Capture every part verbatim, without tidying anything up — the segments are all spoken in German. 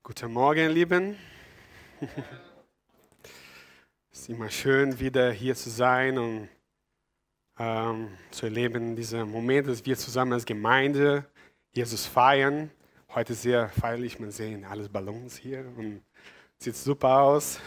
Guten Morgen, Lieben. Es ist immer schön, wieder hier zu sein und ähm, zu erleben, diesen Moment, dass wir zusammen als Gemeinde Jesus feiern. Heute ist sehr feierlich, man sehen alles Ballons hier und sieht super aus.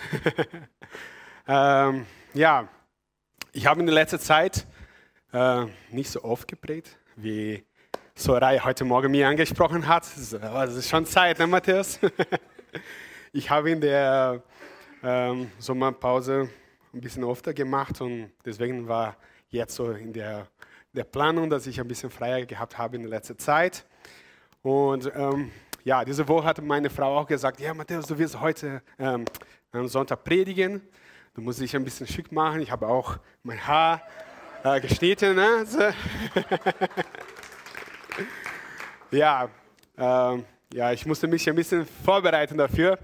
ähm, ja, ich habe in der letzten Zeit äh, nicht so oft gepredigt, wie Soraya heute Morgen mir angesprochen hat. Das ist schon Zeit, ne, Matthias? Ich habe in der ähm, Sommerpause ein bisschen öfter gemacht und deswegen war jetzt so in der, der Planung, dass ich ein bisschen freier gehabt habe in der letzten Zeit. Und ähm, ja, diese Woche hat meine Frau auch gesagt, ja, Matthias, du wirst heute ähm, am Sonntag predigen. Du musst dich ein bisschen schick machen. Ich habe auch mein Haar äh, geschnitten. Ne? So. Ja, ähm, ja, ich musste mich ein bisschen vorbereiten dafür.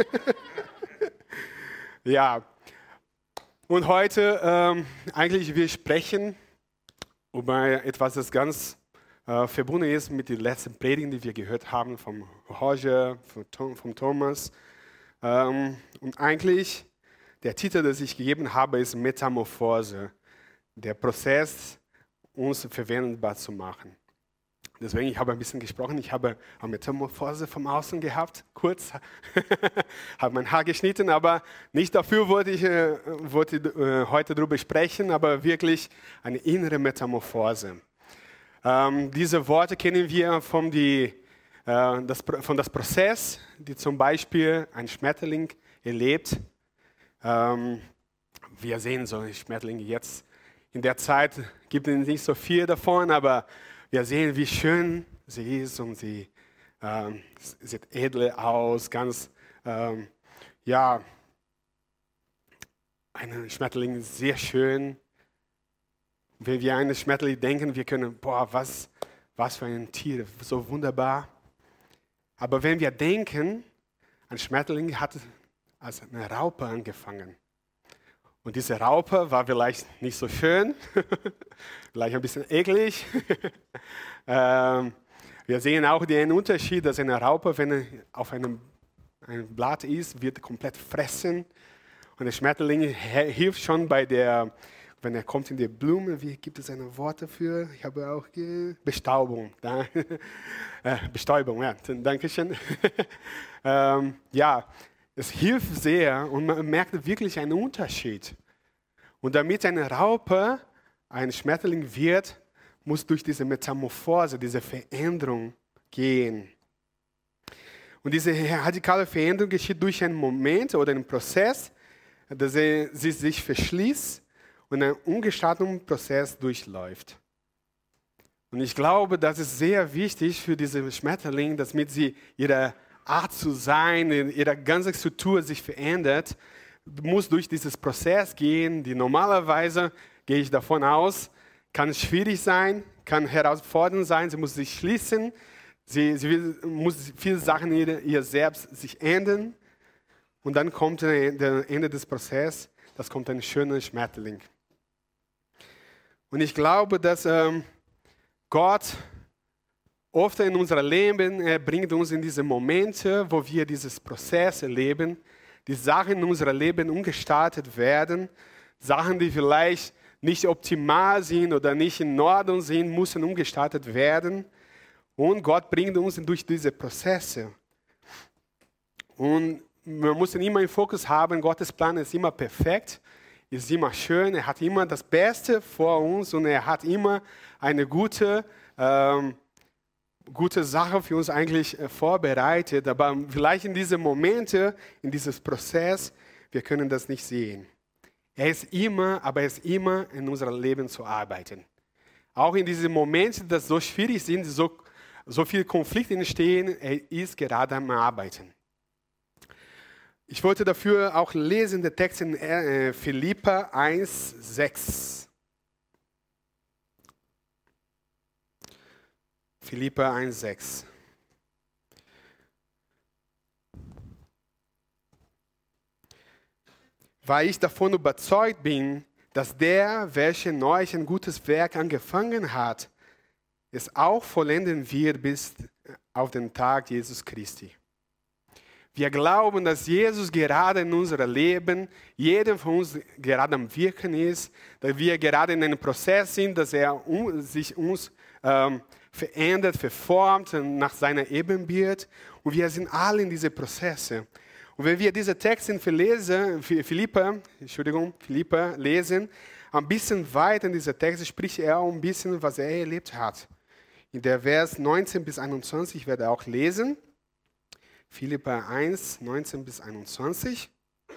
Ja, und heute ähm, eigentlich wir sprechen über etwas, das ganz äh, verbunden ist mit den letzten Predigen, die wir gehört haben vom Roger, vom, Tom, vom Thomas. Ähm, und eigentlich der Titel, den ich gegeben habe, ist Metamorphose, der Prozess, uns verwendbar zu machen. Deswegen, ich habe ein bisschen gesprochen, ich habe eine Metamorphose vom Außen gehabt, kurz, habe mein Haar geschnitten, aber nicht dafür wollte ich, äh, wollte, äh, heute darüber sprechen, aber wirklich eine innere Metamorphose. Ähm, diese Worte kennen wir von, die, äh, das, von das Prozess, die zum Beispiel ein Schmetterling erlebt. Ähm, wir sehen so Schmetterlinge jetzt, in der Zeit gibt es nicht so viel davon, aber wir sehen, wie schön sie ist und sie ähm, sieht edel aus, ganz, ähm, ja, ein Schmetterling ist sehr schön. Wenn wir an einen Schmetterling denken, wir können, boah, was, was für ein Tier, so wunderbar. Aber wenn wir denken, ein Schmetterling hat als eine Raupe angefangen. Und diese Raupe war vielleicht nicht so schön, vielleicht ein bisschen eklig. ähm, wir sehen auch den Unterschied, dass eine Raupe, wenn er auf einem, einem Blatt ist, wird komplett fressen. Und der Schmetterling hilft schon bei der, wenn er kommt in die Blume, wie gibt es ein Wort dafür? Ich habe auch Bestaubung. Bestäubung, ja, danke schön. ähm, ja. Es hilft sehr und man merkt wirklich einen Unterschied. Und damit eine Raupe ein Schmetterling wird, muss durch diese Metamorphose, diese Veränderung gehen. Und diese radikale Veränderung geschieht durch einen Moment oder einen Prozess, dass sie sich verschließt und einen ungestalteten Prozess durchläuft. Und ich glaube, das ist sehr wichtig für diese Schmetterling, damit sie ihre Art zu sein, ihre ganze Struktur sich verändert, muss durch dieses Prozess gehen, die normalerweise, gehe ich davon aus, kann schwierig sein, kann herausfordernd sein, sie muss sich schließen, sie, sie muss viele Sachen in ihr, ihr selbst sich ändern und dann kommt das Ende des Prozesses, das kommt ein schöner Schmetterling. Und ich glaube, dass ähm, Gott oft in unserem Leben, er bringt uns in diese Momente, wo wir dieses Prozess erleben, die Sachen in unserem Leben umgestaltet werden, Sachen, die vielleicht nicht optimal sind oder nicht in Ordnung sind, müssen umgestaltet werden. Und Gott bringt uns durch diese Prozesse. Und wir müssen immer im Fokus haben, Gottes Plan ist immer perfekt, ist immer schön, er hat immer das Beste vor uns und er hat immer eine gute ähm, gute Sache für uns eigentlich vorbereitet, aber vielleicht in diesen Momenten, in diesem Prozess, wir können das nicht sehen. Er ist immer, aber er ist immer in unserem Leben zu arbeiten. Auch in diesen Momenten, die so schwierig sind, so, so viele Konflikte entstehen, er ist gerade am Arbeiten. Ich wollte dafür auch lesen, den Text in äh, Philipper eins, sechs. Philipper eins, sechs. Weil ich davon überzeugt bin, dass der, welcher in euch ein gutes Werk angefangen hat, es auch vollenden wird bis auf den Tag Jesus Christi. Wir glauben, dass Jesus gerade in unserem Leben, jedem von uns gerade am Wirken ist, dass wir gerade in einem Prozess sind, dass er um, sich uns ähm, verändert, verformt nach seiner Ebenbild. Und wir sind alle in diese Prozesse. Und wenn wir diese Texte in Philipper, Entschuldigung, Philipper lesen, ein bisschen weiter in dieser Text spricht er auch ein bisschen, was er erlebt hat. In der Vers neunzehn bis einundzwanzig, ich werde auch lesen. Philipper eins, neunzehn bis einundzwanzig.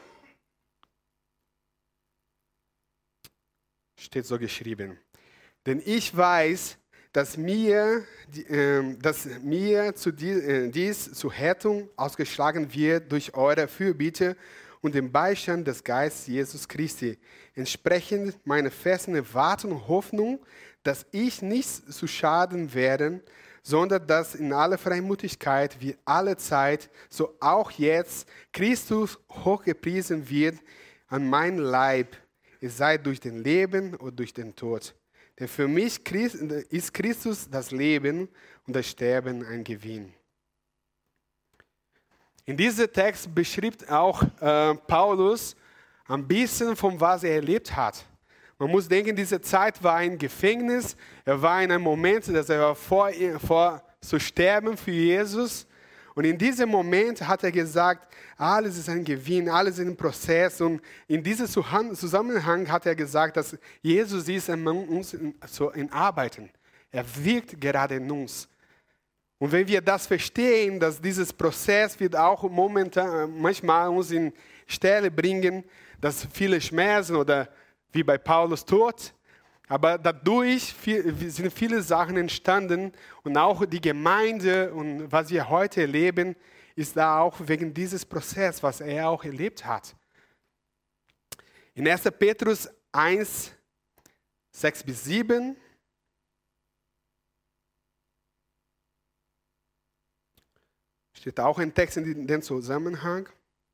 Steht so geschrieben. Denn ich weiß, dass mir, äh, dass mir zu dies, äh, dies zur Rettung ausgeschlagen wird durch eure Fürbitte und den Beistand des Geistes Jesus Christi. Entsprechend meiner festen Erwartung und Hoffnung, dass ich nicht zu Schaden werde, sondern dass in aller Freimutigkeit wie alle Zeit, so auch jetzt, Christus hochgepriesen wird an mein Leib, es sei durch den Leben oder durch den Tod. Denn für mich ist Christus das Leben und das Sterben ein Gewinn. In diesem Text beschreibt auch äh, Paulus ein bisschen von was er erlebt hat. Man muss denken, diese Zeit war ein Gefängnis. Er war in einem Moment, dass er war vor, vor zu sterben für Jesus. Und in diesem Moment hat er gesagt, alles ist ein Gewinn, alles ist ein Prozess. Und in diesem Zusammenhang hat er gesagt, dass Jesus ist in uns in Arbeiten. Er wirkt gerade in uns. Und wenn wir das verstehen, dass dieses Prozess wird auch momentan manchmal uns in Stelle bringen, dass viele Schmerzen oder wie bei Paulus Tod, aber dadurch sind viele Sachen entstanden und auch die Gemeinde und was wir heute erleben, ist da auch wegen dieses Prozesses, was er auch erlebt hat. In erster Petrus eins, sechs bis sieben steht auch ein Text in dem Zusammenhang.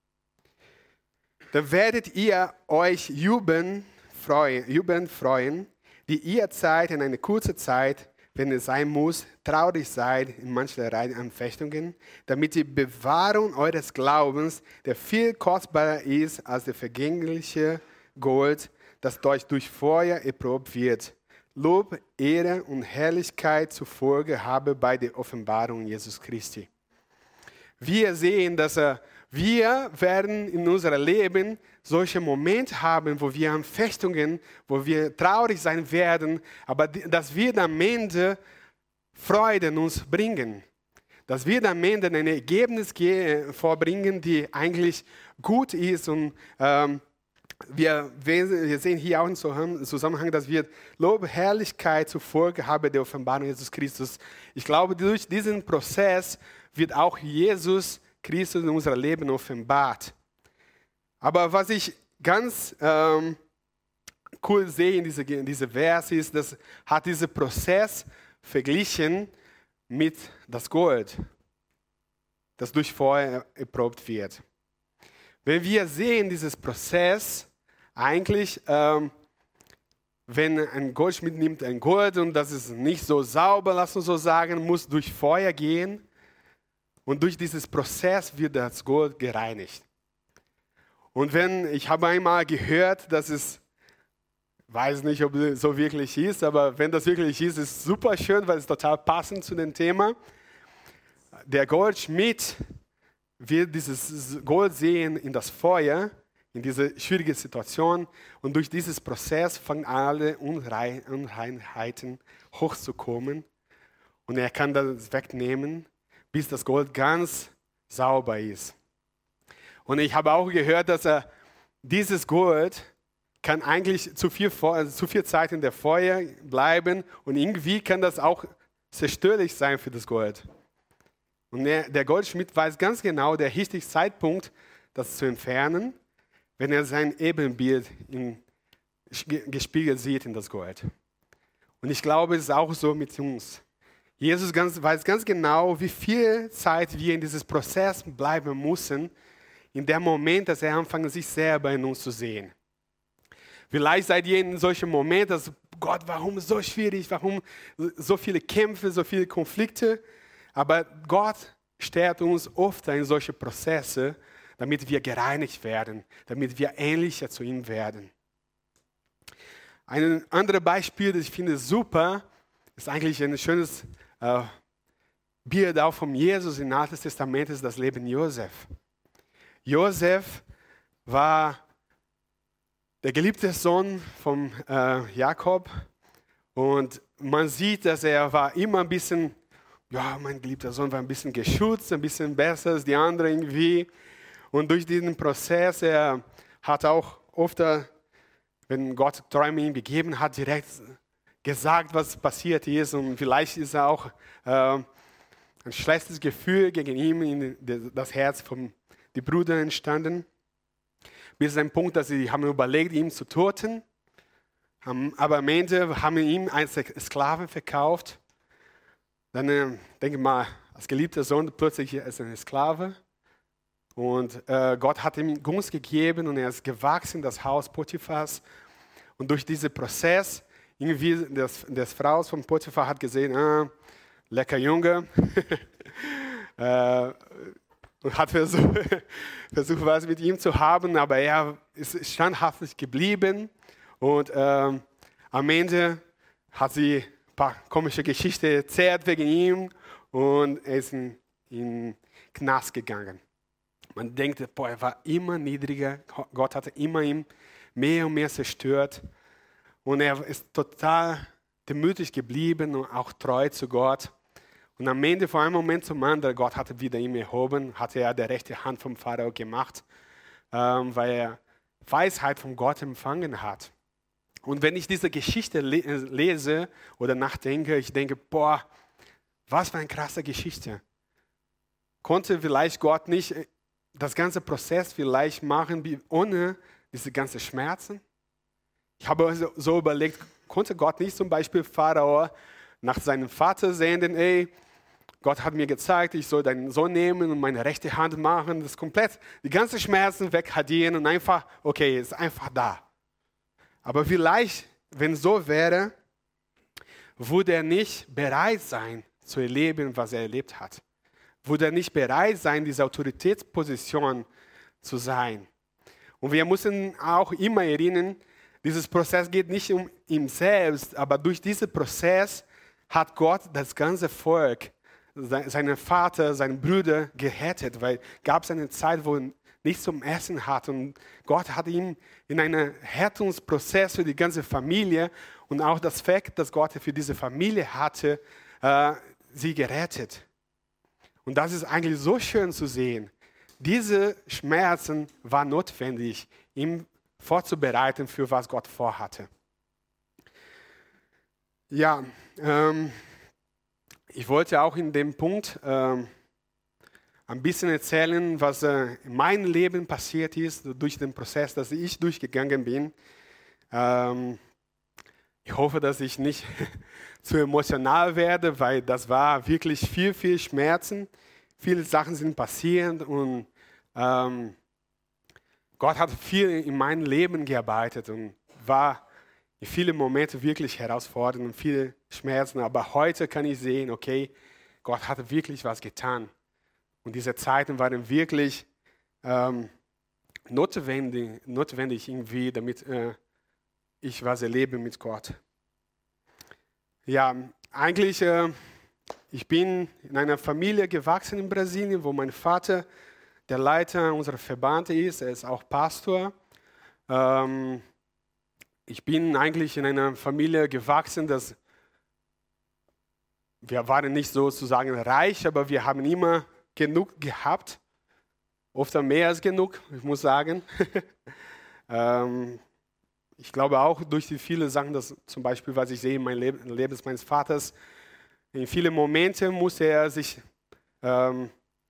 Da werdet ihr euch jubeln, freuen, jubeln freuen, die ihr Zeit in einer kurzen Zeit, wenn es sein muss, traurig seid in mancherlei Anfechtungen, damit die Bewahrung eures Glaubens, der viel kostbarer ist als der vergängliche Gold, das euch durch Feuer erprobt wird, Lob, Ehre und Herrlichkeit zufolge habe bei der Offenbarung Jesus Christi. Wir sehen, dass er Wir werden in unserem Leben solche Momente haben, wo wir Anfechtungen, wo wir traurig sein werden, aber das wird am Ende Freude in uns bringen. Das wird am Ende ein Ergebnis vorbringen, die eigentlich gut ist. Und ähm, wir, wir sehen hier auch im Zusammenhang, dass wir Lob, Herrlichkeit zufolge haben der Offenbarung Jesus Christus. Ich glaube, durch diesen Prozess wird auch Jesus Christus in unser Leben offenbart. Aber was ich ganz ähm, cool sehe in diesem in diese Vers ist, dass hat dieser Prozess verglichen mit das Gold, das durch Feuer erprobt wird. Wenn wir sehen, dieses Prozess, eigentlich, ähm, wenn ein Goldschmied nimmt ein Gold und das ist nicht so sauber, lass uns so sagen, muss durch Feuer gehen. Und durch dieses Prozess wird das Gold gereinigt. Und wenn, ich habe einmal gehört, dass es, weiß nicht, ob es so wirklich ist, aber wenn das wirklich ist, ist es super schön, weil es total passend zu dem Thema. Der Goldschmied wird dieses Gold sehen in das Feuer, in diese schwierige Situation. Und durch dieses Prozess fangen alle Unreinheiten hochzukommen. Und er kann das wegnehmen, bis das Gold ganz sauber ist. Und ich habe auch gehört, dass er dieses Gold kann eigentlich zu viel, zu viel Zeit in der Feuer bleiben und irgendwie kann das auch zerstörlich sein für das Gold. Und der, der Goldschmied weiß ganz genau, der richtige Zeitpunkt, das zu entfernen, wenn er sein Ebenbild in, gespiegelt sieht in das Gold. Und ich glaube, es ist auch so mit uns. Jesus ganz, weiß ganz genau, wie viel Zeit wir in diesem Prozess bleiben müssen, in dem Moment, dass er anfängt, sich selber in uns zu sehen. Vielleicht seid ihr in solchen Momenten, dass Gott, warum so schwierig, warum so viele Kämpfe, so viele Konflikte, aber Gott stellt uns oft in solche Prozesse, damit wir gereinigt werden, damit wir ähnlicher zu ihm werden. Ein anderes Beispiel, das ich finde super, ist eigentlich ein schönes äh, Bild auch von Jesus im Alten Testament, ist das Leben Josef. Josef war der geliebte Sohn von äh, Jakob und man sieht, dass er war immer ein bisschen, ja, mein geliebter Sohn war ein bisschen geschützt, ein bisschen besser als die anderen irgendwie. Und durch diesen Prozess, er hat auch oft, wenn Gott Träume ihm gegeben hat, direkt gesagt, was passiert ist. Und vielleicht ist er auch äh, ein schlechtes Gefühl gegen ihn in das Herz von den Brüdern entstanden. Bis zu einem Punkt, dass sie haben überlegt, ihn zu töten. Aber am Ende haben wir ihn als Sklaven verkauft. Dann äh, denke ich mal, als geliebter Sohn plötzlich als ein Sklave. Und äh, Gott hat ihm Gunst gegeben und er ist gewachsen in das Haus Potiphars. Und durch diesen Prozess, irgendwie das, das Frau von Potiphar hat gesehen, ah, lecker Junge. äh, und hat versucht, versucht, was mit ihm zu haben, aber er ist standhaft geblieben. Und ähm, am Ende hat sie ein paar komische Geschichten erzählt wegen ihm und er ist in den Knast gegangen. Man denkt, boah, er war immer niedriger, Gott hatte immer ihn mehr und mehr zerstört. Und er ist total demütig geblieben und auch treu zu Gott. Und am Ende, von einem Moment zum anderen, Gott hatte wieder ihn erhoben, hatte er die rechte Hand vom Pharao gemacht, ähm, weil er Weisheit von Gott empfangen hat. Und wenn ich diese Geschichte le- lese oder nachdenke, ich denke, boah, was für eine krasse Geschichte. Konnte vielleicht Gott nicht das ganze Prozess vielleicht machen, ohne diese ganzen Schmerzen? Ich habe so, so überlegt, konnte Gott nicht zum Beispiel Pharao nach seinem Vater senden, ey, Gott hat mir gezeigt, ich soll deinen Sohn nehmen und meine rechte Hand machen, das komplett, die ganzen Schmerzen wegradieren und einfach, okay, ist einfach da. Aber vielleicht, wenn so wäre, würde er nicht bereit sein, zu erleben, was er erlebt hat. Würde er nicht bereit sein, diese Autoritätsposition zu sein. Und wir müssen auch immer erinnern, dieses Prozess geht nicht um ihn selbst, aber durch diesen Prozess hat Gott das ganze Volk, seinen Vater, seine Brüder gerettet, weil gab es eine Zeit, wo er nichts zum Essen hat und Gott hat ihn in einen Rettungsprozess für die ganze Familie und auch das Fakt, das Gott für diese Familie hatte, äh, sie gerettet. Und das ist eigentlich so schön zu sehen. Diese Schmerzen waren notwendig, ihm vorzubereiten für was Gott vorhatte. Ja, ähm, ich wollte auch in dem Punkt ähm, ein bisschen erzählen, was äh, in meinem Leben passiert ist, durch den Prozess, dass ich durchgegangen bin. Ähm, ich hoffe, dass ich nicht zu emotional werde, weil das war wirklich viel, viel Schmerzen. Viele Sachen sind passiert und ähm, Gott hat viel in meinem Leben gearbeitet und war in vielen Momenten wirklich herausfordernd und viele Schmerzen. Aber heute kann ich sehen, okay, Gott hat wirklich was getan. Und diese Zeiten waren wirklich ähm, notwendig, notwendig irgendwie, damit äh, ich was erlebe mit Gott. Ja, eigentlich, äh, ich bin in einer Familie gewachsen in Brasilien, wo mein Vater der Leiter unserer Verband ist. Er ist auch Pastor. Ähm, ich bin eigentlich in einer Familie gewachsen, dass wir waren nicht sozusagen reich, aber wir haben immer genug gehabt. Oft mehr als genug, ich muss sagen. ähm, ich glaube auch durch die vielen Sachen, dass zum Beispiel, was ich sehe in meinem Leben, im Leben meines Vaters, in vielen Momenten musste er sich, ähm,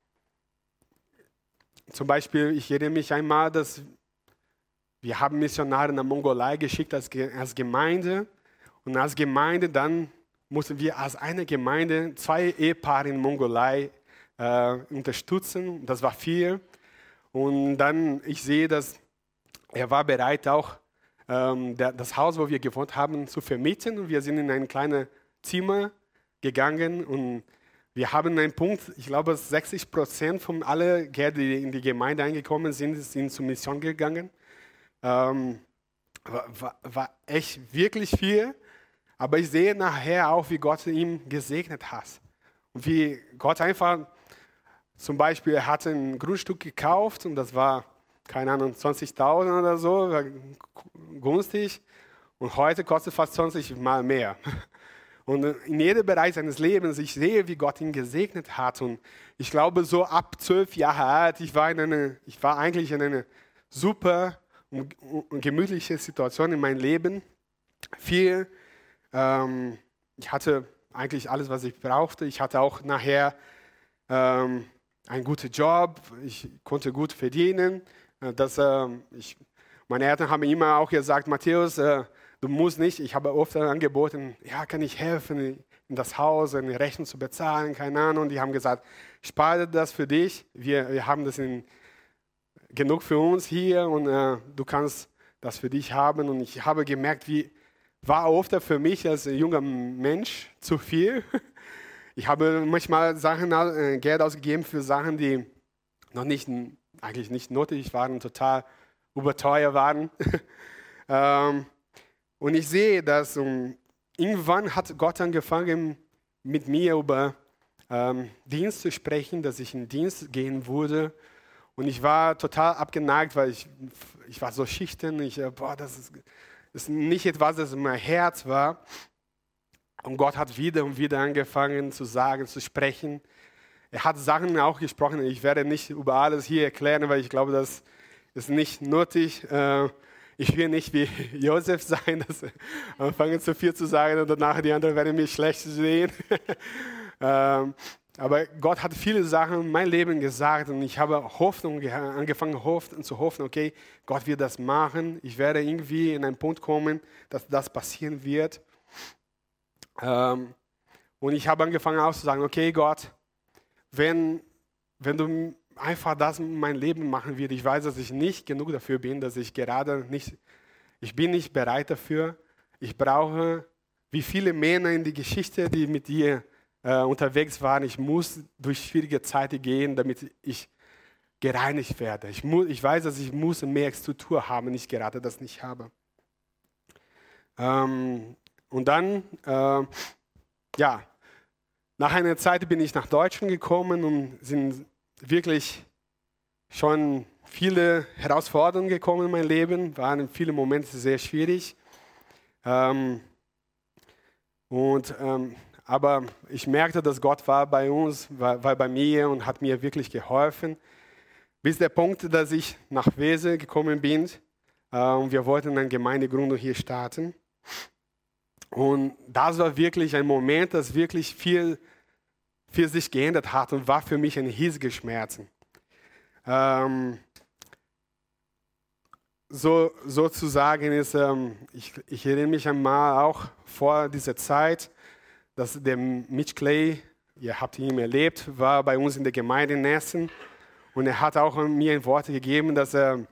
zum Beispiel, ich erinnere mich einmal, dass wir haben Missionare nach Mongolei geschickt als, als Gemeinde und als Gemeinde dann mussten wir als eine Gemeinde zwei Ehepaare in Mongolei äh, unterstützen. Das war viel. Und dann, ich sehe, dass er war bereit, auch ähm, der, das Haus, wo wir gewohnt haben, zu vermieten. Und wir sind in ein kleines Zimmer gegangen und Wir haben einen Punkt, ich glaube, sechzig Prozent von allen, die in die Gemeinde eingekommen sind, sind zur Mission gegangen. Ähm, war, war, war echt wirklich viel. Aber ich sehe nachher auch, wie Gott ihn gesegnet hat. Und wie Gott einfach, zum Beispiel, er hatte ein Grundstück gekauft und das war, keine Ahnung, zwanzigtausend oder so, war günstig. Und heute kostet es fast zwanzig Mal mehr. Und in jedem Bereich seines Lebens, ich sehe, wie Gott ihn gesegnet hat. Und ich glaube, so ab zwölf Jahre alt, ich war, in eine, ich war eigentlich in einer super und, und gemütlichen Situation in meinem Leben. Viel, ähm, ich hatte eigentlich alles, was ich brauchte. Ich hatte auch nachher ähm, einen guten Job. Ich konnte gut verdienen. Das, äh, ich, meine Eltern haben immer auch gesagt, Matthäus, äh, du musst nicht, ich habe oft angeboten, ja, kann ich helfen, in das Haus eine Rechnung zu bezahlen, keine Ahnung. Die haben gesagt, spare das für dich, wir, wir haben das in, genug für uns hier und äh, du kannst das für dich haben. Und ich habe gemerkt, wie war oft für mich als junger Mensch zu viel. Ich habe manchmal Sachen, äh, Geld ausgegeben für Sachen, die noch nicht, eigentlich nicht nötig waren, total überteuert waren. ähm, Und ich sehe, dass um, irgendwann hat Gott angefangen, mit mir über ähm, Dienst zu sprechen, dass ich in Dienst gehen würde. Und ich war total abgeneigt, weil ich, ich war so schüchtern. Ich, boah, das ist, das ist nicht etwas, das in meinem Herz war. Und Gott hat wieder und wieder angefangen zu sagen, zu sprechen. Er hat Sachen auch gesprochen. Ich werde nicht über alles hier erklären, weil ich glaube, das ist nicht nötig. Äh, Ich will nicht wie Josef sein, dass anfangen zu viel zu sagen und danach die anderen werden mich schlecht sehen. ähm, aber Gott hat viele Sachen in mein Leben gesagt und ich habe Hoffnung angefangen hoffen, zu hoffen, okay, Gott wird das machen. Ich werde irgendwie in einen Punkt kommen, dass das passieren wird. Ähm, und ich habe angefangen auch zu sagen, okay, Gott, wenn, wenn du einfach das in mein Leben machen wird. Ich weiß, dass ich nicht genug dafür bin, dass ich gerade nicht, ich bin nicht bereit dafür. Ich brauche, wie viele Männer in die Geschichte, die mit dir äh, unterwegs waren, ich muss durch schwierige Zeiten gehen, damit ich gereinigt werde. Ich, muss, ich weiß, dass ich muss mehr Struktur haben, ich gerade das nicht habe. Ähm, und dann, äh, ja, nach einer Zeit bin ich nach Deutschland gekommen und sind wirklich schon viele Herausforderungen gekommen in mein Leben, waren in vielen Momenten sehr schwierig. Ähm, und, ähm, aber ich merkte, dass Gott war bei uns, war, war bei mir und hat mir wirklich geholfen. Bis der Punkt, dass ich nach Wesel gekommen bin äh, und wir wollten eine Gemeindegründung hier starten. Und das war wirklich ein Moment, das wirklich viel für sich geändert hat und war für mich ein riesiger Schmerz. Ähm, so, sozusagen ist, ähm, ich, ich erinnere mich einmal auch vor dieser Zeit, dass der Mitch Clay, ihr habt ihn erlebt, war bei uns in der Gemeinde in Essen und er hat auch mir ein Wort gegeben, dass er,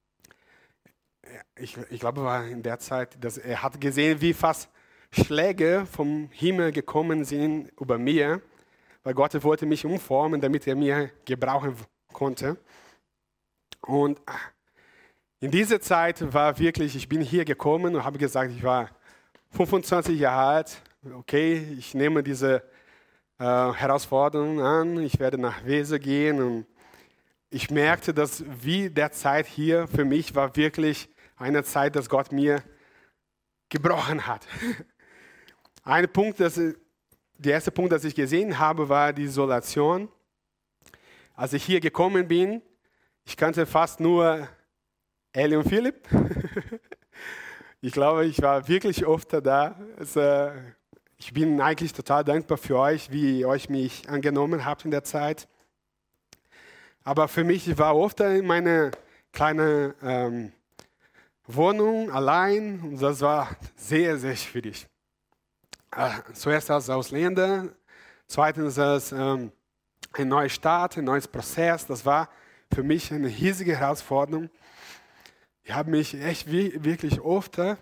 ich, ich glaube, war in der Zeit, dass er hat gesehen, wie fast Schläge vom Himmel gekommen sind über mir, weil Gott wollte mich umformen, damit er mich gebrauchen konnte. Und in dieser Zeit war wirklich, ich bin hier gekommen und habe gesagt, ich war fünfundzwanzig Jahre alt, okay, ich nehme diese äh, Herausforderung an, ich werde nach Wesel gehen und ich merkte, dass wie der Zeit hier für mich war wirklich eine Zeit, dass Gott mir gebrochen hat. Ein Punkt, das Der erste Punkt, das ich gesehen habe, war die Isolation. Als ich hier gekommen bin, ich kannte fast nur Eli und Philipp. Ich glaube, ich war wirklich oft da. Also, ich bin eigentlich total dankbar für euch, wie ihr euch mich angenommen habt in der Zeit. Aber für mich war oft in meiner kleinen ähm, Wohnung allein und das war sehr, sehr schwierig. Zuerst als Ausländer, zweitens als ähm, ein neuer Start, ein neues Prozess. Das war für mich eine riesige Herausforderung. Ich habe mich echt wie, wirklich oft äh,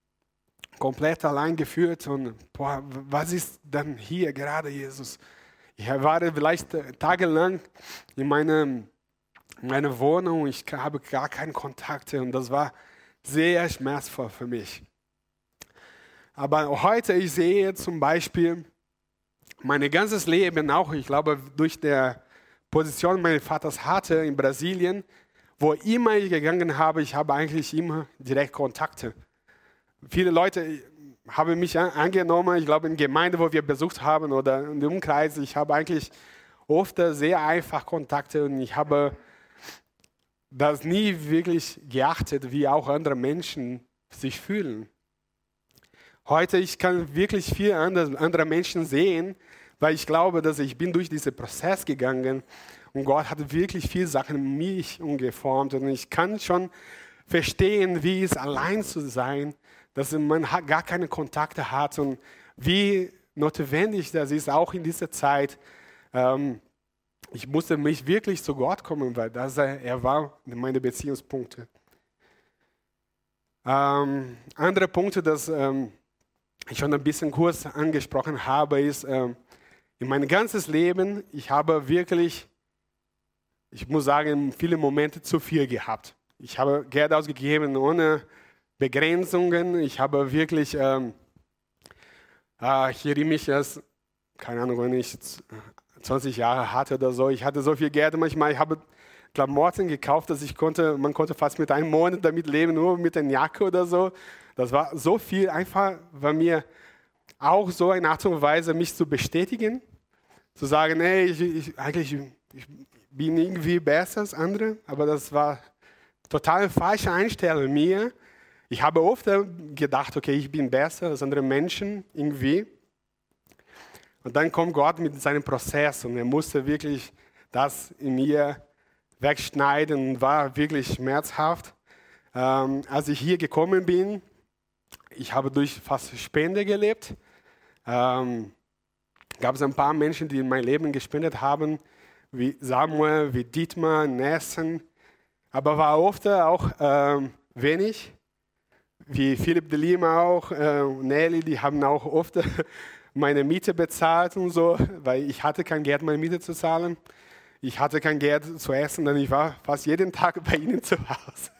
komplett allein gefühlt und boah, was ist denn hier gerade, Jesus? Ich war vielleicht tagelang in meiner, meiner Wohnung, ich habe gar keine Kontakte und das war sehr schmerzvoll für mich. Aber heute, ich sehe zum Beispiel mein ganzes Leben, auch ich glaube durch die Position meines Vaters hatte in Brasilien, wo immer ich gegangen habe, ich habe eigentlich immer direkt Kontakte. Viele Leute haben mich angenommen, ich glaube in Gemeinde, wo wir besucht haben oder in dem Umkreis, ich habe eigentlich oft sehr einfach Kontakte und ich habe das nie wirklich geachtet, wie auch andere Menschen sich fühlen. Heute ich kann wirklich viel andere, andere Menschen sehen, weil ich glaube, dass ich bin durch diesen Prozess gegangen und Gott hat wirklich viele Sachen in mich umgeformt und ich kann schon verstehen, wie es allein zu sein, dass man gar keine Kontakte hat und wie notwendig das ist, auch in dieser Zeit. Ähm, ich musste mich wirklich zu Gott kommen, weil das, er war meine Beziehungspunkte. Ähm, andere Punkte, das ähm, ich schon ein bisschen kurz angesprochen habe, ist, ähm, in mein ganzes Leben, ich habe wirklich, ich muss sagen, viele Momente zu viel gehabt. Ich habe Geld ausgegeben ohne Begrenzungen. Ich habe wirklich, ähm, äh, ich erinnere mich, dass, keine Ahnung, wenn ich zwanzig Jahre hatte oder so, ich hatte so viel Geld manchmal, ich habe Klamotten gekauft, dass ich konnte, man konnte fast mit einem Monat damit leben, nur mit einer Jacke oder so. Das war so viel einfach bei mir auch so eine Art und Weise, mich zu bestätigen, zu sagen, hey, ich, ich, eigentlich ich bin irgendwie besser als andere, aber das war total eine falsche Einstellung in mir. Ich habe oft gedacht, okay, ich bin besser als andere Menschen irgendwie. Und dann kommt Gott mit seinem Prozess und er musste wirklich das in mir wegschneiden und war wirklich schmerzhaft. Ähm, als ich hier gekommen bin, ich habe durch fast Spende gelebt. Ähm, gab es ein paar Menschen, die in mein Leben gespendet haben, wie Samuel, wie Dietmar, Nessen. Aber war oft auch ähm, wenig, wie Philipp de Lima auch, äh, Nelly, die haben auch oft meine Miete bezahlt und so, weil ich hatte kein Geld, meine Miete zu zahlen. Ich hatte kein Geld zu essen, denn ich war fast jeden Tag bei ihnen zu Hause.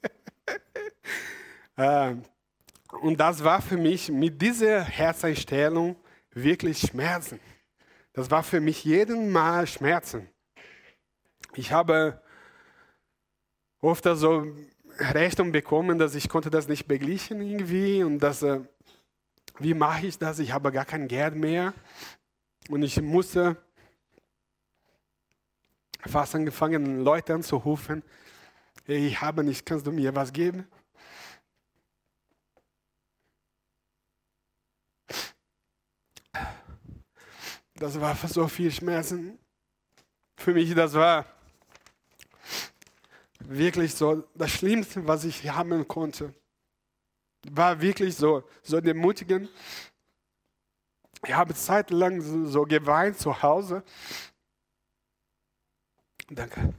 ähm, und das war für mich mit dieser Herzeinstellung wirklich Schmerzen. Das war für mich jeden Mal Schmerzen. Ich habe oft so Rechnung bekommen, dass ich konnte das nicht begleichen irgendwie und dass, äh, wie mache ich das? Ich habe gar kein Geld mehr und ich musste fast angefangen, Leute anzurufen. Hey, ich habe nicht, kannst du mir was geben? Das war so viel Schmerzen. Für mich, das war wirklich so das Schlimmste, was ich haben konnte. War wirklich so, so demütigend. Ich habe zeitlang so, so geweint zu Hause. Danke.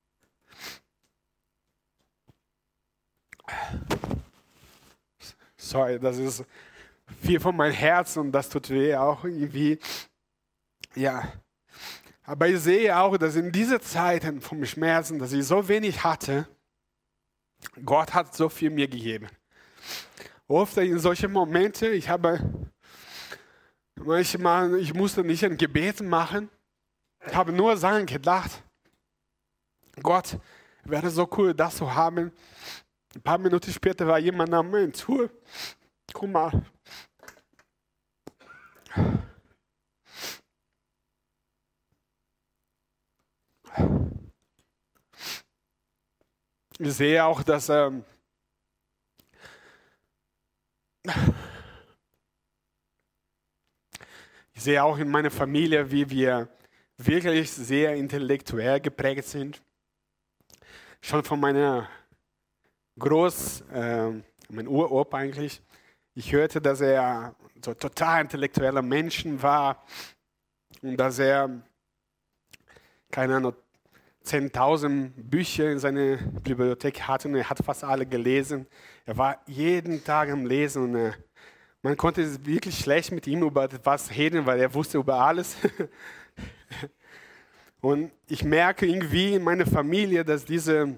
Sorry, das ist viel von meinem Herz und das tut weh auch irgendwie. Ja, aber ich sehe auch, dass in diesen Zeiten vom Schmerzen, dass ich so wenig hatte, Gott hat so viel mir gegeben. Oft in solchen Momenten, ich habe manchmal, ich musste nicht ein Gebet machen, ich habe nur Sachen gedacht, Gott, wäre so cool, das zu haben. Ein paar Minuten später war jemand an meiner Tür, guck mal. Ich sehe auch, dass ähm, ich sehe auch in meiner Familie, wie wir wirklich sehr intellektuell geprägt sind. Schon von meiner Groß, äh, mein Uropa eigentlich. Ich hörte, dass er so total intellektueller Mensch war und dass er, keine Ahnung, zehntausend Bücher in seiner Bibliothek hatte und er hat fast alle gelesen. Er war jeden Tag am Lesen und er, man konnte wirklich schlecht mit ihm über etwas reden, weil er wusste über alles. Und ich merke irgendwie in meiner Familie, dass diese,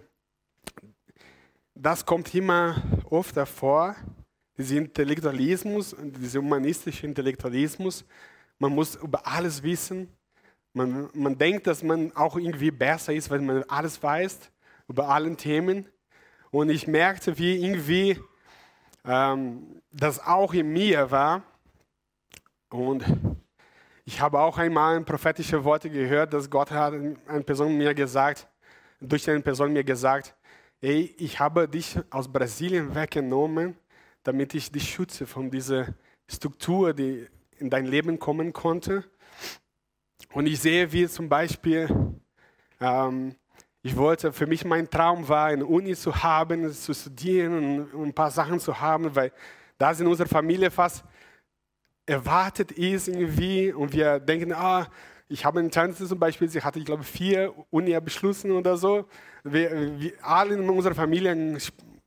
das kommt immer öfter vor, dieser Intellektualismus, dieser humanistische Intellektualismus. Man muss über alles wissen. Man, man denkt, dass man auch irgendwie besser ist, weil man alles weiß, über alle Themen. Und ich merkte, wie irgendwie ähm, das auch in mir war. Und ich habe auch einmal prophetische Worte gehört, dass Gott hat eine Person mir gesagt, durch eine Person mir gesagt, ey, ich habe dich aus Brasilien weggenommen, damit ich dich schütze von dieser Struktur, die in dein Leben kommen konnte. Und ich sehe, wie zum Beispiel, ähm, ich wollte, für mich mein Traum war, eine Uni zu haben, zu studieren und ein paar Sachen zu haben, weil das in unserer Familie fast erwartet ist irgendwie. Und wir denken, ah, ich habe eine Tante zum Beispiel, sie hatte, ich glaube, vier Uni-Abschlüsse oder so. Wir, wir alle in unserer Familie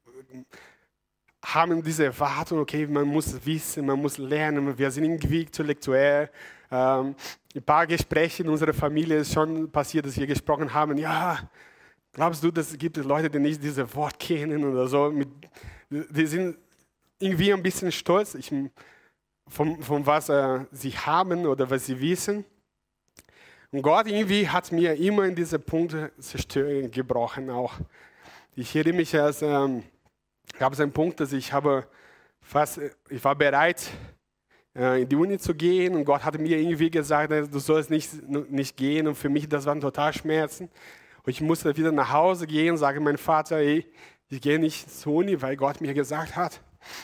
haben diese Erwartung, okay, man muss wissen, man muss lernen, wir sind irgendwie intellektuell. Ähm, ein paar Gespräche in unserer Familie ist schon passiert, dass wir gesprochen haben, ja, glaubst du, dass es gibt Leute, die nicht dieses Wort kennen oder so? Mit, die sind irgendwie ein bisschen stolz ich, von, von was äh, sie haben oder was sie wissen. Und Gott irgendwie hat mir immer in diese Punkte zerstören, gebrochen auch. Ich erinnere mich, als ähm, gab es einen Punkt, dass ich habe fast, ich war bereit, äh, in die Uni zu gehen und Gott hatte mir irgendwie gesagt, du sollst nicht, nicht gehen und für mich das waren total Schmerzen. Und ich musste wieder nach Hause gehen und sage meinem Vater, ey, ich gehe nicht zur Uni, weil Gott mir gesagt hat.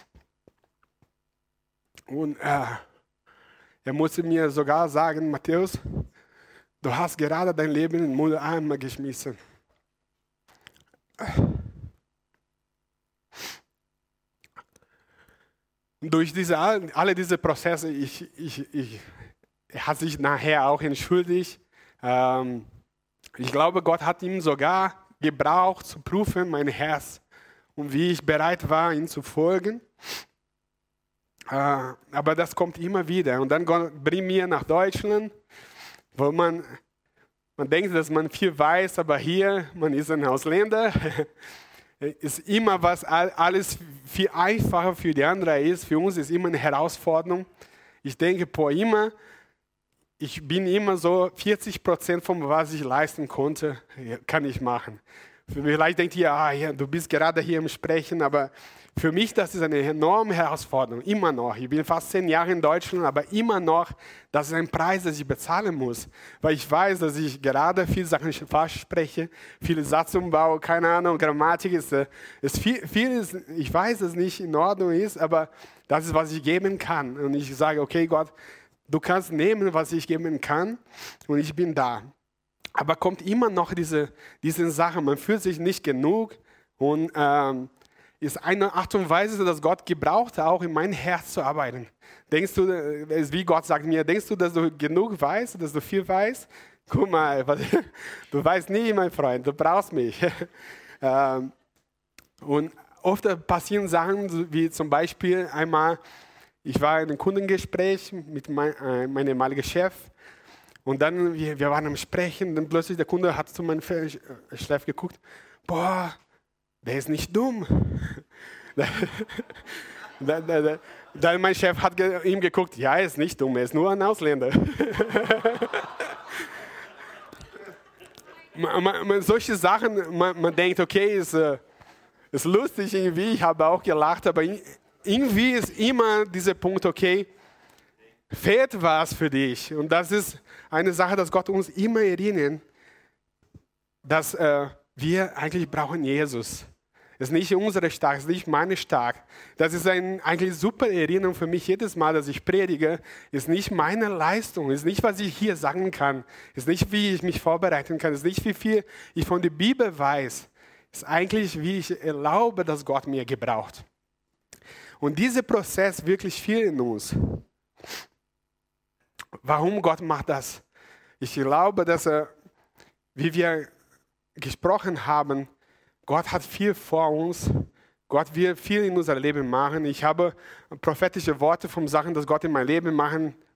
Und äh, er musste mir sogar sagen, Matthäus, du hast gerade dein Leben in den Mülleimer geschmissen. Durch diese, alle diese Prozesse, ich, ich, ich, er hat sich nachher auch entschuldigt. Ähm, ich glaube, Gott hat ihn sogar gebraucht, zu prüfen, mein Herz und wie ich bereit war, ihm zu folgen. Äh, aber das kommt immer wieder. Und dann bringt mir nach Deutschland, wo man, man denkt, dass man viel weiß, aber hier, man ist ein Ausländer. Ist immer was, alles viel einfacher für die anderen ist. Für uns ist immer eine Herausforderung. Ich denke, boah, immer, ich bin immer so, vierzig Prozent von was ich leisten konnte, kann ich machen. Vielleicht denkt ihr, ah, ja, du bist gerade hier im Sprechen, aber für mich das ist eine enorme Herausforderung, immer noch. Ich bin fast zehn Jahre in Deutschland, aber immer noch, das ist ein Preis, den ich bezahlen muss. Weil ich weiß, dass ich gerade viele Sachen falsch spreche, viele Satzumbau, keine Ahnung, Grammatik ist, ist viel, vieles, ich weiß, dass es nicht in Ordnung ist, aber das ist, was ich geben kann. Und ich sage, okay, Gott, du kannst nehmen, was ich geben kann und ich bin da. Aber kommt immer noch diese, diese Sache, man fühlt sich nicht genug und ähm, ist eine Art und Weise, dass Gott gebraucht, auch in mein Herz zu arbeiten. Denkst du, wie Gott sagt mir, denkst du, dass du genug weißt, dass du viel weißt? Guck mal, du weißt nie, mein Freund, du brauchst mich. Und oft passieren Sachen, wie zum Beispiel einmal, ich war in einem Kundengespräch mit mein, äh, meinem ehemaligen Chef und dann, wir, wir waren am Sprechen, dann plötzlich der Kunde hat zu meinem Chef geguckt, boah, der ist nicht dumm. da, da, da, da mein Chef hat ge, ihm geguckt, ja, er ist nicht dumm, er ist nur ein Ausländer. man, man, solche Sachen, man, man denkt, okay, ist, äh, ist lustig irgendwie, ich habe auch gelacht, aber irgendwie ist immer dieser Punkt, okay, fehlt was für dich. Und das ist eine Sache, dass Gott uns immer erinnert, dass äh, wir eigentlich brauchen Jesus. Es ist nicht unsere Stark, es ist nicht meine Stark. Das ist eine eigentlich super Erinnerung für mich jedes Mal, dass ich predige. Es ist nicht meine Leistung, es ist nicht, was ich hier sagen kann. Es ist nicht, wie ich mich vorbereiten kann. Es ist nicht, wie viel ich von der Bibel weiß. Es ist eigentlich, wie ich erlaube, dass Gott mir gebraucht. Und dieser Prozess wirklich viel in uns. Warum Gott macht das? Ich glaube, dass er, wie wir gesprochen haben, Gott hat viel vor uns. Gott will viel in unser Leben machen. Ich habe prophetische Worte von Sachen, dass Gott in mein Leben machen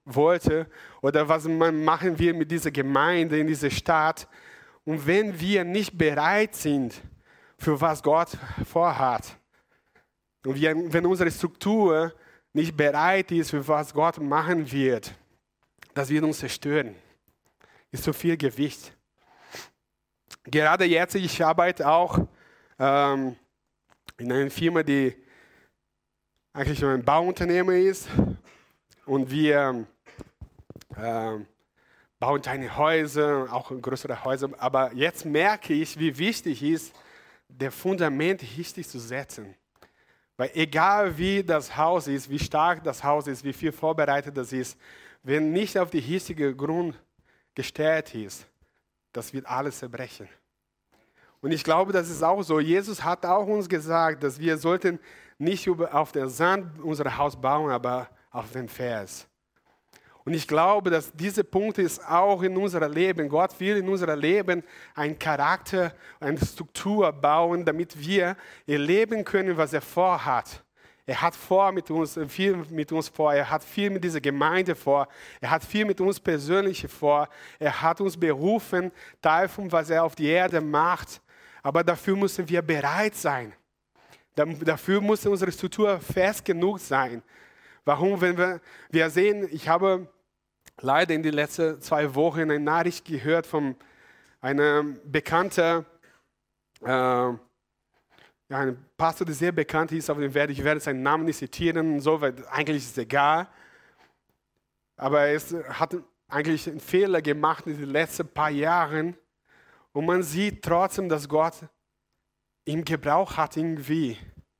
wollte oder was man machen will mit dieser Gemeinde, in dieser Stadt. Und wenn wir nicht bereit sind, für was Gott vorhat, und wir, wenn unsere Struktur nicht bereit ist, für was Gott machen wird, das wird uns zerstören. Ist zu viel Gewicht. Gerade jetzt, ich arbeite auch ähm, in einer Firma, die eigentlich ein Bauunternehmer ist. Und wir äh, bauen kleine Häuser, auch größere Häuser. Aber jetzt merke ich, wie wichtig es ist, das Fundament richtig zu setzen. Weil egal wie das Haus ist, wie stark das Haus ist, wie viel vorbereitet das ist, wenn nicht auf die richtige Grund gestellt ist, das wird alles zerbrechen. Und ich glaube, das ist auch so. Jesus hat auch uns gesagt, dass wir sollten nicht über, auf den Sand unser Haus bauen, aber auf den Vers. Und ich glaube, dass dieser Punkt ist auch in unserem Leben. Gott will in unserem Leben einen Charakter, eine Struktur bauen, damit wir erleben können, was er vorhat. Er hat vor mit uns, viel mit uns vor. Er hat viel mit dieser Gemeinde vor. Er hat viel mit uns persönlich vor. Er hat uns berufen, Teil von was er auf die Erde macht. Aber dafür müssen wir bereit sein. Dafür muss unsere Struktur fest genug sein. Warum? Wenn wir, wir sehen, ich habe leider in den letzten zwei Wochen eine Nachricht gehört von einem bekannten, äh, ja, ein Pastor, der sehr bekannt ist auf der Welt. Ich werde seinen Namen nicht zitieren und so, weil eigentlich ist es egal. Aber er hat eigentlich einen Fehler gemacht in den letzten paar Jahren. Und man sieht trotzdem, dass Gott ihn gebraucht hat irgendwie.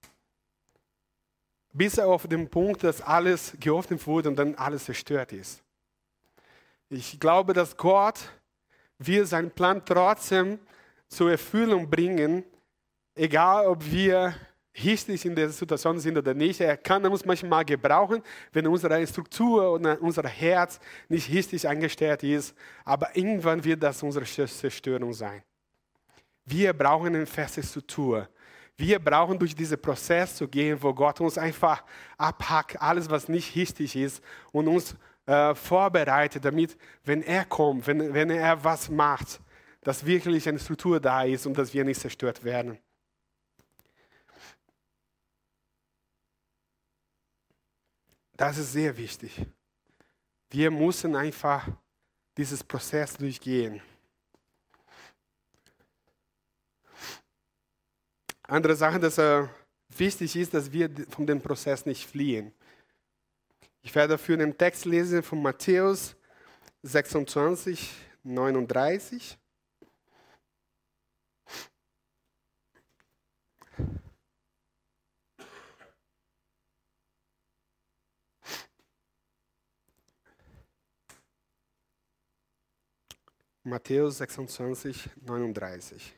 Bis auf den Punkt, dass alles geöffnet wurde und dann alles zerstört ist. Ich glaube, dass Gott will seinen Plan trotzdem zur Erfüllung bringen, egal ob wir richtig in der Situation sind oder nicht. Er kann uns manchmal gebrauchen, wenn unsere Struktur und unser Herz nicht richtig eingestellt ist. Aber irgendwann wird das unsere Zerstörung sein. Wir brauchen eine feste Struktur. Wir brauchen durch diesen Prozess zu gehen, wo Gott uns einfach abhackt, alles, was nicht richtig ist, und uns äh, vorbereitet, damit, wenn er kommt, wenn, wenn er was macht, dass wirklich eine Struktur da ist und dass wir nicht zerstört werden. Das ist sehr wichtig. Wir müssen einfach dieses Prozess durchgehen. Andere Sache, dass äh, wichtig ist, dass wir von dem Prozess nicht fliehen. Ich werde dafür den Text lesen von Matthäus sechsundzwanzig, neununddreißig. Matthäus sechsundzwanzig, neununddreißig.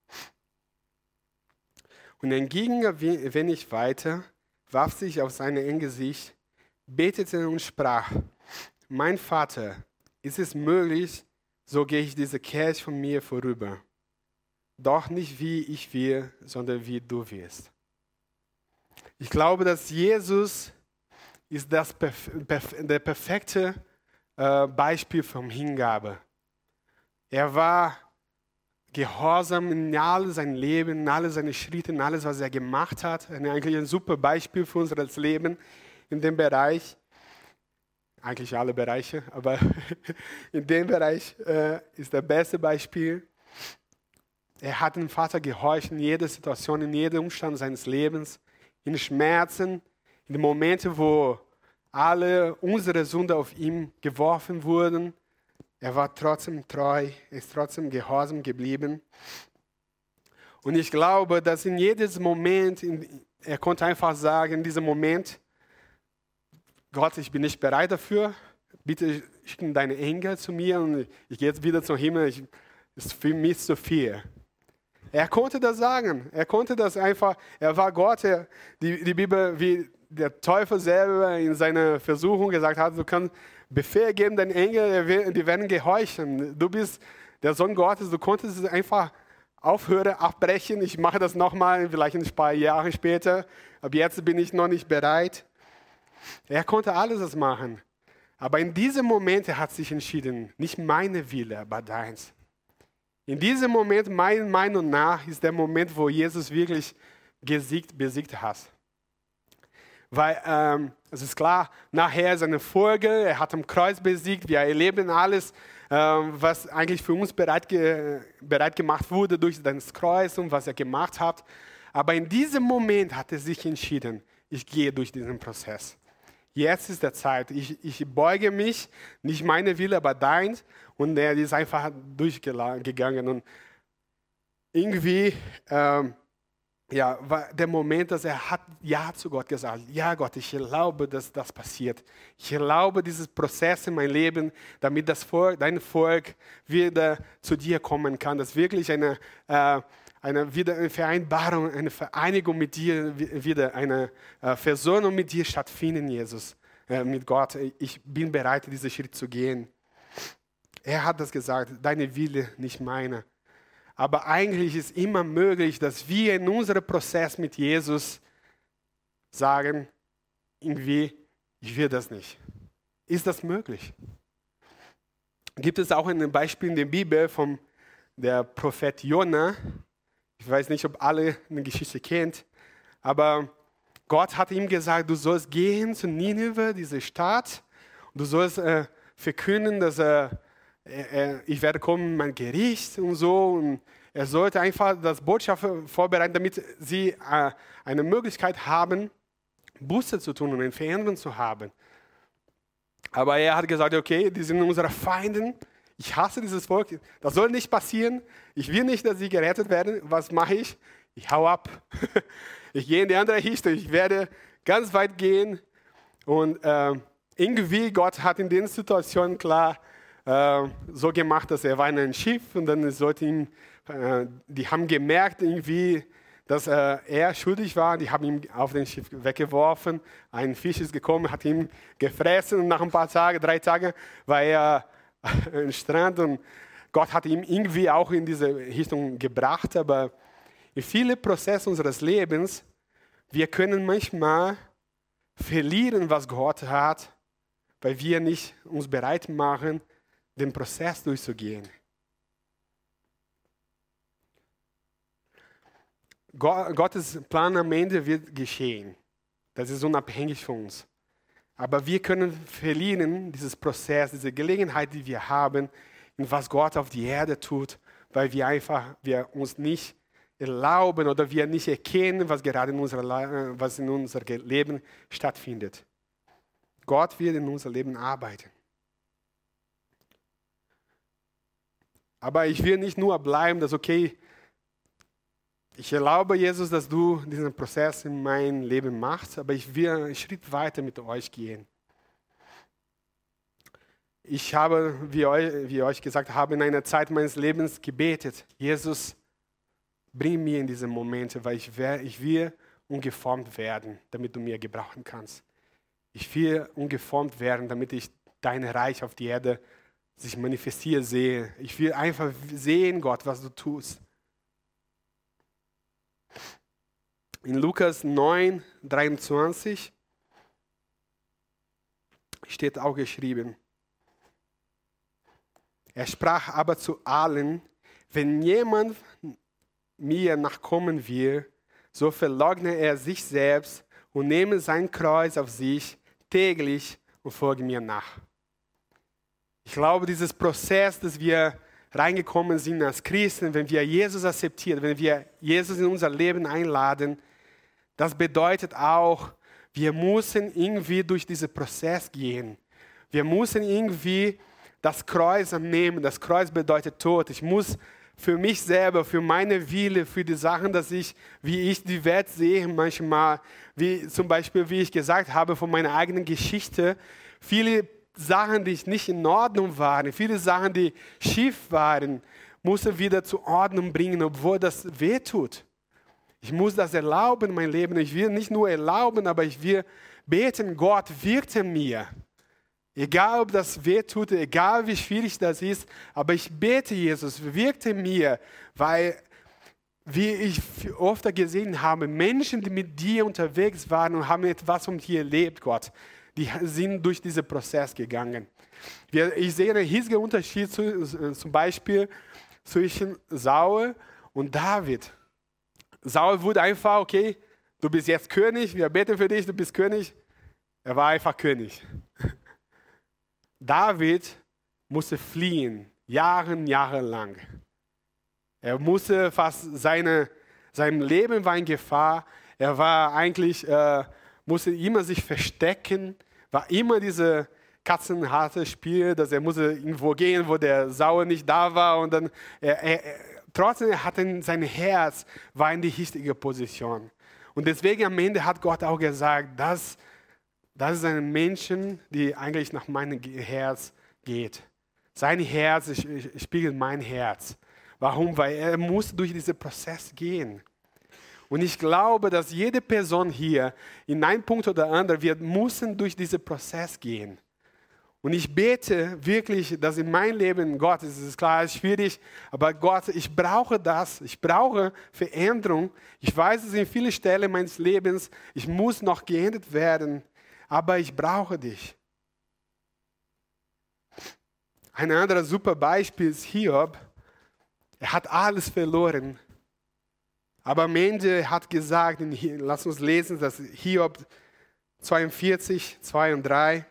Und er ging ein wenig weiter, warf sich auf sein Angesicht, betete und sprach: Mein Vater, ist es möglich, so gehe ich diese Kelch von mir vorüber. Doch nicht wie ich will, sondern wie du willst. Ich glaube, dass Jesus ist das perf- perf- der perfekte äh, Beispiel von Hingabe. Er war gehorsam in all sein Leben, in alle seine Schritte, in alles, was er gemacht hat. Eigentlich ein super Beispiel für unser Leben in dem Bereich. Eigentlich alle Bereiche, aber in dem Bereich äh, ist das beste Beispiel. Er hat dem Vater gehorcht in jeder Situation, in jedem Umstand seines Lebens, in Schmerzen, in den Momenten, wo alle unsere Sünden auf ihn geworfen wurden. Er war trotzdem treu, ist trotzdem gehorsam geblieben. Und ich glaube, dass in jedem Moment, in, er konnte einfach sagen, in diesem Moment: Gott, ich bin nicht bereit dafür, bitte schicken deine Engel zu mir und ich gehe jetzt wieder zum Himmel, ich, es ist für mich zu viel. Er konnte das sagen, er konnte das einfach, er war Gott, er, die, die Bibel, wie der Teufel selber in seiner Versuchung gesagt hat, du kannst Befehl geben, deinen Engel, die werden gehorchen. Du bist der Sohn Gottes, du konntest es einfach aufhören, abbrechen. Ich mache das nochmal, vielleicht ein paar Jahre später. Aber jetzt bin ich noch nicht bereit. Er konnte alles das machen. Aber in diesem Moment er hat sich entschieden, nicht meine Wille, aber deins. In diesem Moment, meiner Meinung nach, ist der Moment, wo Jesus wirklich gesiegt, besiegt hat. Weil, ähm, es ist klar, nachher seine Folge, er hat am Kreuz besiegt, wir erleben alles, ähm, was eigentlich für uns bereit, ge, bereit gemacht wurde durch das Kreuz und was er gemacht hat. Aber in diesem Moment hat er sich entschieden, ich gehe durch diesen Prozess. Jetzt ist der Zeit, ich, ich beuge mich, nicht meine Wille, aber deins. Und er ist einfach durchgegangen. Und irgendwie, ähm, ja, war der Moment, dass er hat Ja zu Gott gesagt. Ja, Gott, ich erlaube, dass das passiert. Ich erlaube dieses Prozess in mein Leben, damit das Volk, dein Volk wieder zu dir kommen kann. Dass wirklich eine, äh, eine, wieder eine Vereinbarung, eine Vereinigung mit dir, wieder eine äh, Versöhnung mit dir stattfinden, Jesus, äh, mit Gott. Ich bin bereit, diesen Schritt zu gehen. Er hat das gesagt, deine Wille, nicht meine. Aber eigentlich ist immer möglich, dass wir in unserem Prozess mit Jesus sagen, irgendwie, ich will das nicht. Ist das möglich? Gibt es auch ein Beispiel in der Bibel von der Prophet Jona. Ich weiß nicht, ob alle eine Geschichte kennt, aber Gott hat ihm gesagt, du sollst gehen zu Nineveh, diese Stadt, und du sollst äh, verkünden, dass er äh, äh, ich werde kommen, mein Gericht und so. Und er sollte einfach das Botschaft vorbereiten, damit sie äh, eine Möglichkeit haben, Buße zu tun und eine Veränderung zu haben. Aber er hat gesagt, okay, die sind unsere Feinde. Ich hasse dieses Volk. Das soll nicht passieren. Ich will nicht, dass sie gerettet werden. Was mache ich? Ich hau ab. Ich gehe in die andere Richtung. Ich werde ganz weit gehen. Und äh, irgendwie Gott hat in den Situationen klar äh, so gemacht, dass er war in einem Schiff und dann sollte ihm, äh, die haben gemerkt irgendwie, dass äh, er schuldig war. Die haben ihn auf den Schiff weggeworfen. Ein Fisch ist gekommen, hat ihn gefressen und nach ein paar Tagen, drei Tagen, war er am Strand und Gott hat ihn irgendwie auch in diese Richtung gebracht. Aber in vielen Prozessen unseres Lebens, wir können manchmal verlieren, was Gott hat, weil wir nicht uns bereit machen, den Prozess durchzugehen. Gottes Plan am Ende wird geschehen. Das ist unabhängig von uns. Aber wir können verlieren, dieses Prozess, diese Gelegenheit, die wir haben, in was Gott auf die Erde tut, weil wir einfach wir uns nicht erlauben oder wir nicht erkennen, was gerade in, unserer, was in unserem Leben stattfindet. Gott wird in unser Leben arbeiten. Aber ich will nicht nur bleiben, dass okay, ich erlaube, Jesus, dass du diesen Prozess in mein Leben machst, aber ich will einen Schritt weiter mit euch gehen. Ich habe, wie euch, wie euch gesagt habe, in einer Zeit meines Lebens gebetet, Jesus, bring mir in diese Momente, weil ich, wär, ich will umgeformt werden, damit du mir gebrauchen kannst. Ich will umgeformt werden, damit ich dein Reich auf die Erde sich manifestiert sehe. Ich will einfach sehen, Gott, was du tust. In Lukas neun, dreiundzwanzig steht auch geschrieben, er sprach aber zu allen, wenn jemand mir nachkommen will, so verleugne er sich selbst und nehme sein Kreuz auf sich täglich und folge mir nach. Ich glaube, dieses Prozess, dass wir reingekommen sind als Christen, wenn wir Jesus akzeptieren, wenn wir Jesus in unser Leben einladen, das bedeutet auch, wir müssen irgendwie durch diesen Prozess gehen. Wir müssen irgendwie das Kreuz nehmen. Das Kreuz bedeutet Tod. Ich muss für mich selber, für meine Wille, für die Sachen, dass ich, wie ich die Welt sehe manchmal, wie zum Beispiel, wie ich gesagt habe, von meiner eigenen Geschichte, viele Sachen, die nicht in Ordnung waren, viele Sachen, die schief waren, muss er wieder zur Ordnung bringen, obwohl das wehtut. Ich muss das erlauben in meinem Leben. Ich will nicht nur erlauben, aber ich will beten, Gott, wirke mir. Egal, ob das wehtut, egal, wie schwierig das ist, aber ich bete, Jesus, wirke mir, weil, wie ich oft gesehen habe, Menschen, die mit dir unterwegs waren und haben etwas von dir erlebt, Gott, die sind durch diesen Prozess gegangen. Wir, ich sehe einen riesigen Unterschied zu, zum Beispiel zwischen Saul und David. Saul wurde einfach, okay, du bist jetzt König, wir beten für dich, du bist König. Er war einfach König. David musste fliehen, Jahre, Jahre lang. Er musste fast, seine, sein Leben war in Gefahr. Er war eigentlich, äh, musste immer sich verstecken, war immer diese katzenharte Spiel, dass er musste irgendwo gehen, wo der Saul nicht da war. Und dann, er, er, er, trotzdem hatte sein Herz war in die richtige Position. Und deswegen am Ende hat Gott auch gesagt, dass das ist ein Mensch, der eigentlich nach meinem Herz geht. Sein Herz spiegelt mein Herz. Warum? Weil er muss durch diesen Prozess gehen. Und ich glaube, dass jede Person hier in einem Punkt oder anderen, wir müssen durch diesen Prozess gehen. Und ich bete wirklich, dass in meinem Leben, Gott, es ist klar, es ist schwierig, aber Gott, ich brauche das, ich brauche Veränderung. Ich weiß, es sind viele Stellen meines Lebens, ich muss noch geändert werden, aber ich brauche dich. Ein anderes super Beispiel ist Hiob. Er hat alles verloren. Aber am Ende hat gesagt, lass uns lesen, dass Hiob zweiundvierzig, zwei und drei.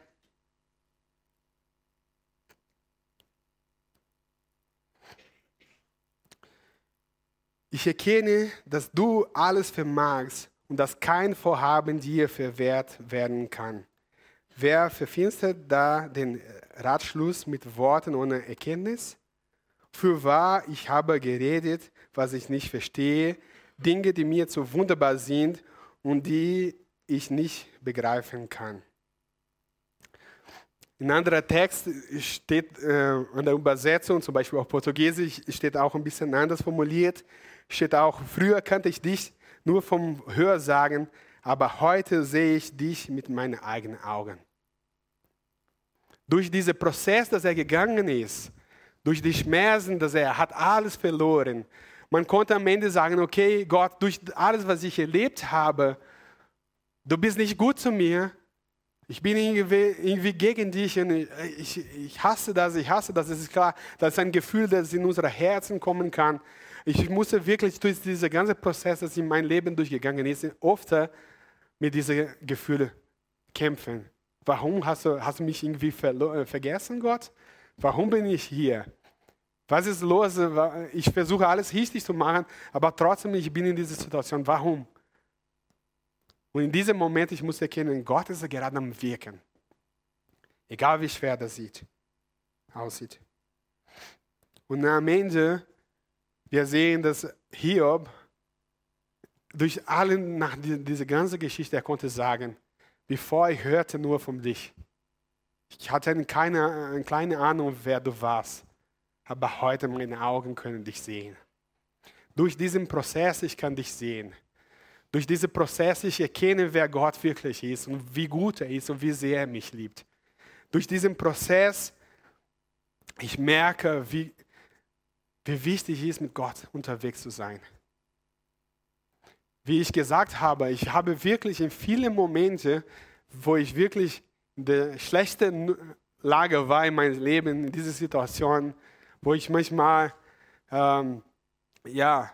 Ich erkenne, dass du alles vermagst und dass kein Vorhaben dir verwehrt werden kann. Wer verfinstert da den Ratschluss mit Worten ohne Erkenntnis? Fürwahr, ich habe geredet, was ich nicht verstehe, Dinge, die mir zu wunderbar sind und die ich nicht begreifen kann. In anderer Text steht äh, in der Übersetzung, zum Beispiel auf Portugiesisch, steht auch ein bisschen anders formuliert. Steht auch, früher kannte ich dich nur vom Hörsagen, aber heute sehe ich dich mit meinen eigenen Augen. Durch diesen Prozess, dass er gegangen ist, durch die Schmerzen, dass er hat alles verloren. Man konnte am Ende sagen, okay, Gott, durch alles, was ich erlebt habe, du bist nicht gut zu mir. Ich bin irgendwie, irgendwie gegen dich und ich, ich hasse das, ich hasse das. Es ist klar, das ist ein Gefühl, das in unsere Herzen kommen kann. Ich musste wirklich durch diesen ganzen Prozess, das in mein Leben durchgegangen ist, oft mit diesen Gefühlen kämpfen. Warum hast du, hast du mich irgendwie verlo- vergessen, Gott? Warum bin ich hier? Was ist los? Ich versuche alles richtig zu machen, aber trotzdem ich bin in dieser Situation. Warum? Und in diesem Moment, ich muss erkennen, Gott ist gerade am Wirken. Egal wie schwer das sieht, aussieht. Und am Ende, wir sehen, dass Hiob durch alle, nach dieser ganzen Geschichte, er konnte sagen, bevor ich hörte nur von dich. Ich hatte keine, eine kleine Ahnung, wer du warst. Aber heute meine Augen können dich sehen. Durch diesen Prozess, ich kann dich sehen. Durch diesen Prozess, ich erkenne, wer Gott wirklich ist und wie gut er ist und wie sehr er mich liebt. Durch diesen Prozess, ich merke, wie, wie wichtig es ist, mit Gott unterwegs zu sein. Wie ich gesagt habe, ich habe wirklich in vielen Momenten, wo ich wirklich in der schlechten Lage war in meinem Leben, in dieser Situation, wo ich manchmal, ähm, ja,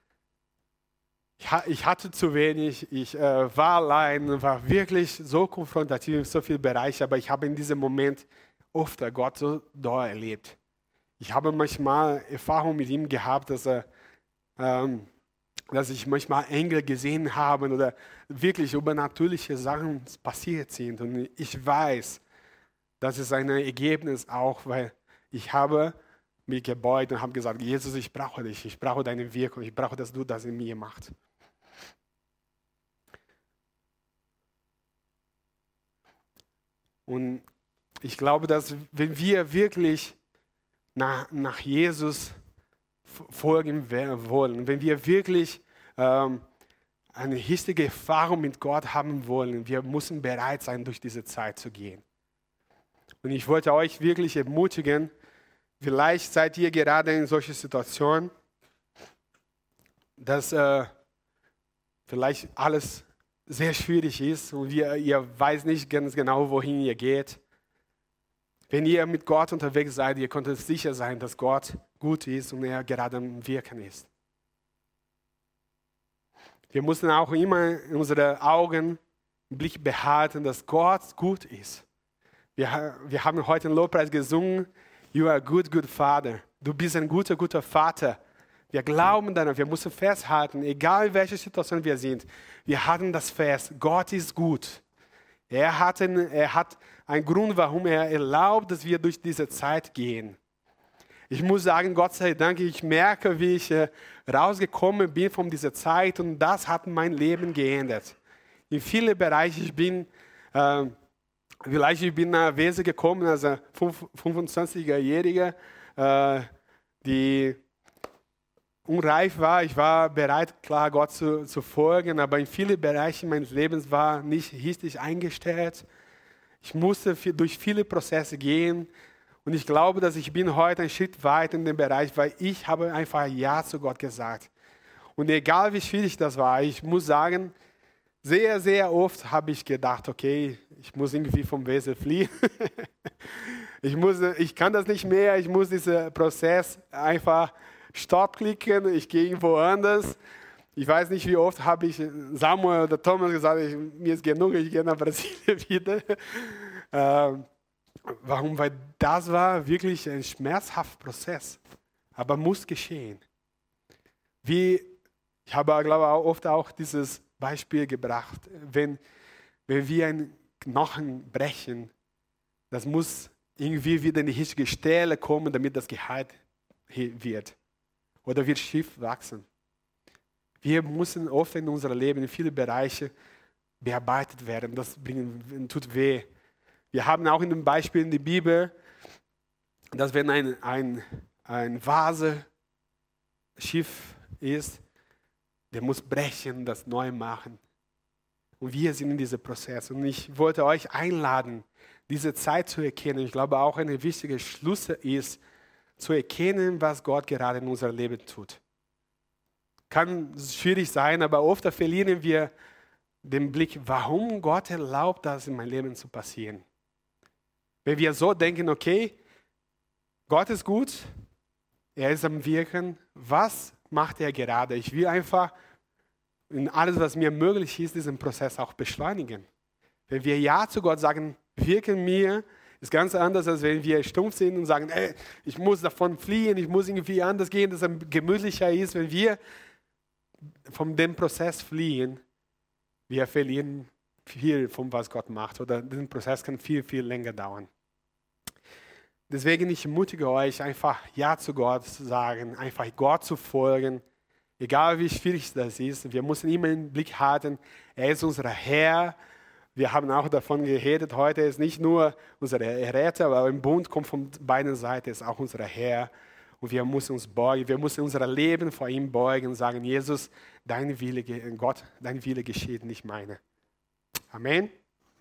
ich hatte zu wenig, ich äh, war allein, war wirklich so konfrontativ in so vielen Bereichen, aber ich habe in diesem Moment oft Gott so doll erlebt. Ich habe manchmal Erfahrung mit ihm gehabt, dass, er, ähm, dass ich manchmal Engel gesehen habe oder wirklich übernatürliche Sachen passiert sind. Und ich weiß, das ist ein Ergebnis auch, weil ich habe mich gebeugt und habe gesagt, Jesus, ich brauche dich, ich brauche deine Wirkung, ich brauche, dass du das in mir machst. Und ich glaube, dass wenn wir wirklich nach, nach Jesus folgen wollen, wenn wir wirklich ähm, eine richtige Erfahrung mit Gott haben wollen, wir müssen bereit sein, durch diese Zeit zu gehen. Und ich wollte euch wirklich ermutigen, vielleicht seid ihr gerade in solchen Situationen, dass äh, vielleicht alles sehr schwierig ist und wir, ihr weiß nicht ganz genau, wohin ihr geht. Wenn ihr mit Gott unterwegs seid, ihr könnt sicher sein, dass Gott gut ist und er gerade am Wirken ist. Wir müssen auch immer in unsere Augen im Blick behalten, dass Gott gut ist. Wir, wir haben heute einen Lobpreis gesungen, You are a good, good Father. Du bist ein guter, guter Vater. Wir glauben daran, wir müssen festhalten, egal in welcher Situation wir sind, wir halten das fest, Gott ist gut. Er hat, einen, er hat einen Grund, warum er erlaubt, dass wir durch diese Zeit gehen. Ich muss sagen, Gott sei Dank, ich merke, wie ich äh, rausgekommen bin von dieser Zeit und das hat mein Leben geändert. In vielen Bereichen, ich bin, äh, vielleicht ich bin nach Wesen gekommen als ein fünfundzwanzigjähriger, äh, die unreif war. Ich war bereit, klar, Gott zu, zu folgen, aber in vielen Bereichen meines Lebens war nicht richtig eingestellt. Ich musste viel, durch viele Prozesse gehen und ich glaube, dass ich bin heute einen Schritt weit in dem Bereich, weil ich habe einfach Ja zu Gott gesagt. Und egal wie schwierig das war, ich muss sagen, sehr, sehr oft habe ich gedacht, okay, ich muss irgendwie vom Wesen fliehen. ich, muss, ich kann das nicht mehr, ich muss diesen Prozess einfach Stopp klicken, ich gehe irgendwo anders. Ich weiß nicht, wie oft habe ich Samuel oder Thomas gesagt, ich, mir ist genug, ich gehe nach Brasilien wieder. Ähm, warum? Weil das war wirklich ein schmerzhafter Prozess, aber muss geschehen. Wie, ich habe, glaube ich, auch oft auch dieses Beispiel gebracht, wenn, wenn wir einen Knochen brechen, das muss irgendwie wieder in die richtige Stelle kommen, damit das geheilt wird. Oder wird schief wachsen. Wir müssen oft in unserem Leben in viele Bereiche bearbeitet werden. Das bringt, tut weh. Wir haben auch in dem Beispiel in der Bibel, dass wenn ein, ein, ein Vase schief ist, der muss brechen, das neu machen. Und wir sind in diesem Prozess. Und ich wollte euch einladen, diese Zeit zu erkennen. Ich glaube auch eine wichtige Schluss ist, zu erkennen, was Gott gerade in unserem Leben tut. Kann schwierig sein, aber oft verlieren wir den Blick, warum Gott erlaubt, das in meinem Leben zu passieren. Wenn wir so denken, okay, Gott ist gut, er ist am Wirken, was macht er gerade? Ich will einfach in alles, was mir möglich ist, diesen Prozess auch beschleunigen. Wenn wir Ja zu Gott sagen, wirke mir, ist ganz anders, als wenn wir stumpf sind und sagen, ey, ich muss davon fliehen, ich muss irgendwie anders gehen, dass es gemütlicher ist. Wenn wir von dem Prozess fliehen, wir verlieren viel von was Gott macht oder der Prozess kann viel, viel länger dauern. Deswegen ich ermutige euch, einfach Ja zu Gott zu sagen, einfach Gott zu folgen, egal wie schwierig das ist. Wir müssen immer im Blick halten, er ist unser Herr. Wir haben auch davon geredet, heute ist nicht nur unser Retter, aber im Bund kommt von beiden Seiten, ist auch unser Herr. Und wir müssen uns beugen, wir müssen unser Leben vor ihm beugen und sagen, Jesus, dein Wille, Gott, dein Wille geschieht, nicht meine. Amen.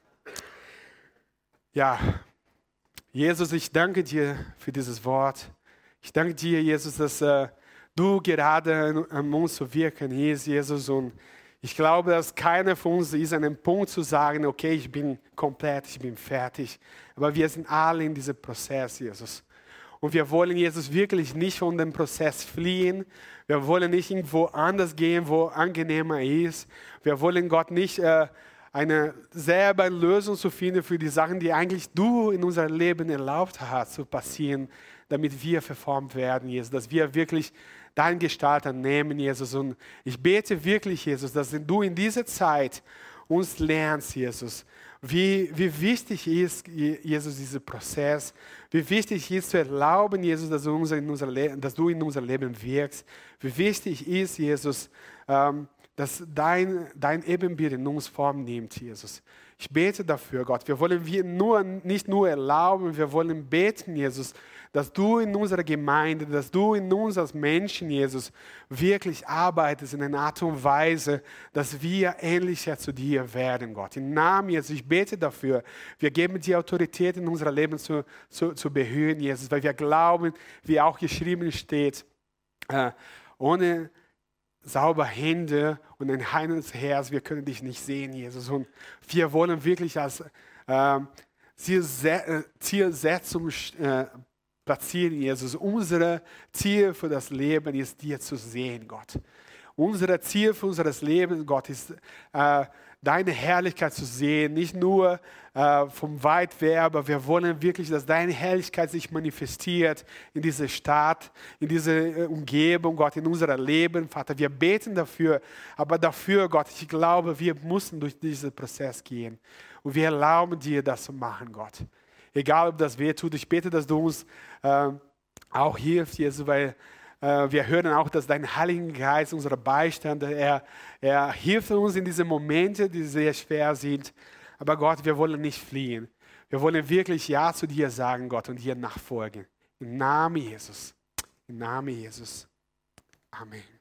Ja, Jesus, ich danke dir für dieses Wort. Ich danke dir, Jesus, dass äh, du gerade an uns zu wirken ist, Jesus, und ich glaube, dass keiner von uns ist an einem Punkt zu sagen, okay, ich bin komplett, ich bin fertig. Aber wir sind alle in diesem Prozess, Jesus. Und wir wollen, Jesus, wirklich nicht von dem Prozess fliehen. Wir wollen nicht irgendwo anders gehen, wo angenehmer ist. Wir wollen Gott nicht äh, eine selber eine Lösung zu finden für die Sachen, die eigentlich du in unserem Leben erlaubt hast zu passieren, damit wir verformt werden, Jesus. Dass wir wirklich deine Gestalt annehmen, Jesus. Und ich bete wirklich, Jesus, dass du in dieser Zeit uns lernst, Jesus, wie, wie wichtig ist, Jesus, dieser Prozess, wie wichtig ist zu erlauben, Jesus, dass du, unser, in unser Le- dass du in unser Leben wirkst, wie wichtig ist, Jesus, ähm, dass dein, dein Ebenbild in uns Form nimmt, Jesus. Ich bete dafür, Gott. Wir wollen wir nur, nicht nur erlauben, wir wollen beten, Jesus, dass du in unserer Gemeinde, dass du in uns als Menschen, Jesus, wirklich arbeitest in einer Art und Weise, dass wir ähnlicher zu dir werden, Gott. Im Namen Jesus, ich bete dafür. Wir geben dir Autorität in unser Leben zu, zu, zu behören, Jesus, weil wir glauben, wie auch geschrieben steht, äh, ohne saubere Hände und ein reines Herz. Wir können dich nicht sehen, Jesus. Und wir wollen wirklich als äh, Zielse- Zielsetzung äh, platzieren, Jesus. Unser Ziel für das Leben ist, dir zu sehen, Gott. Unser Ziel für unser Leben, Gott, ist, äh, deine Herrlichkeit zu sehen. Nicht nur äh, vom weit weg, aber wir wollen wirklich, dass deine Herrlichkeit sich manifestiert in dieser Stadt, in dieser äh, Umgebung, Gott, in unserem Leben. Vater, wir beten dafür, aber dafür, Gott, ich glaube, wir müssen durch diesen Prozess gehen. Und wir erlauben dir, das zu machen, Gott. Egal, ob das weh tut, ich bete, dass du uns äh, auch hilfst, Jesus, weil äh, wir hören auch, dass dein Heiliger Geist, unser Beistand, er, er hilft uns in diesen Momenten, die sehr schwer sind. Aber Gott, wir wollen nicht fliehen. Wir wollen wirklich Ja zu dir sagen, Gott, und dir nachfolgen. Im Namen Jesus. Im Namen Jesus. Amen.